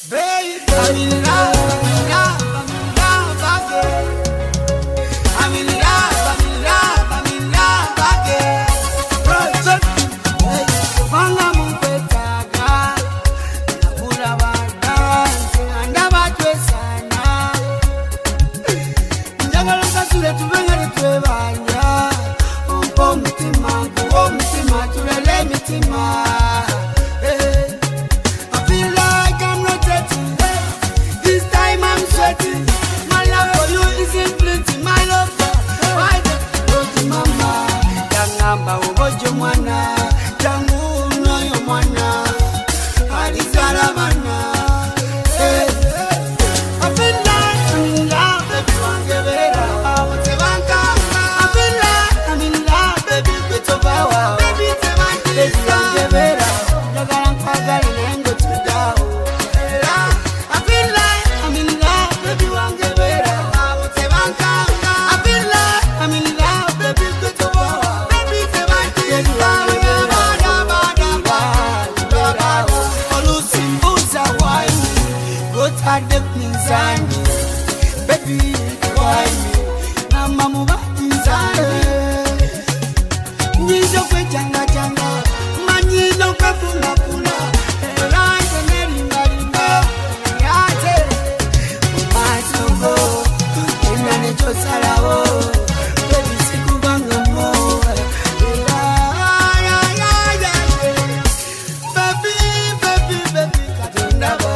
Baby, I'm in love, I'm in love, I'm in love again. I'm in love, I'm in love, I'm in love again. Manga mupetaga, nakula badansi, andabatwe sana. Njagala kasule tubengere twebanya. Ompo mutima, guwo mutima, tulele mitima. My love for you isn't plenty, my love for why the mama. Yangamba ubojo mwana, jangu unoyo mwana, alizala mana. I feel like I'm in love, baby, wangevera. I feel like I'm in love, baby, kutobawa. Baby, wangevera. Yagala mpagala nengo tudao. I feel like I'm in love, baby, wangevera. I feel like I'm in love, baby, kutobawa. Baby, wangevera. Olusimbuza wine, gotade pinzani. Baby, wine, nama mubatinzani. Nizo kwe janga janga, manyizo kwe funga funga. Eranje nerimba rimba, yate. Umatugo, inane chosalawo. Baby, sikubanga mo. Baby, katondaba.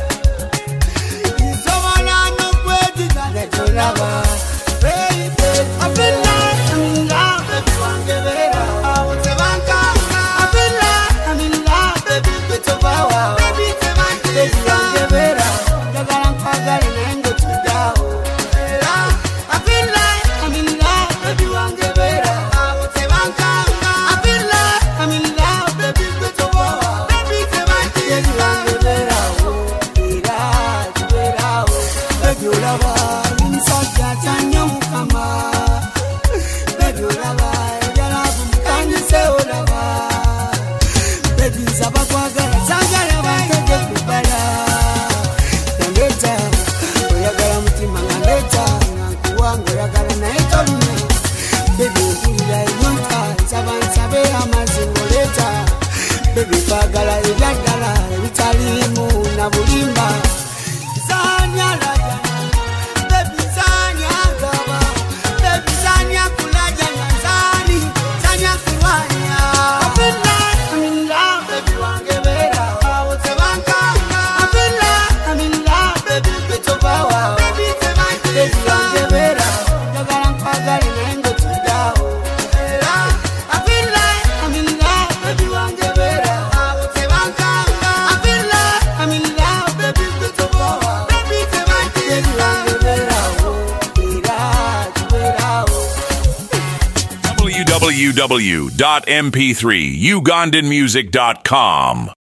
Isomana no kwedi katondaba. Baby, I feel like I'm in love, baby, wangevera. I feel like I'm in love, baby, kutobawa. Baby, wangevera. Yagala mpagala nengo tudao. I feel like I'm in love, baby, wangevera. I feel like I'm in love, baby, kutobawa. Baby, wangevera. Baby, ulaba, insajja tanyo mukama. Baby, ulaba, yalabu mukanyise ulaba. Baby, nsaba kwagala, sagala batege kubala. Naleta, oyagala mutima naleta. Nankuwanga oyagala naye tolina. Baby, mpulira enyota, nsaba nsabe amazingo leta. Baby, kwagala ebyaddala ebitaliimu na bulimba. Zanya lajana, baby, zanya gaba. Baby, zanya kulajana, zanya kulwanya. I feel like I'm in love, baby, wangevera. I feel like I'm in love, baby, kutobawa. Baby, wangevera. Yagala mpagala nengo tudao. I feel like I'm in love, baby, wangevera. I feel like I'm in love, baby, kutobawa. Baby, wangevera. www.mp3ugandanmusic.com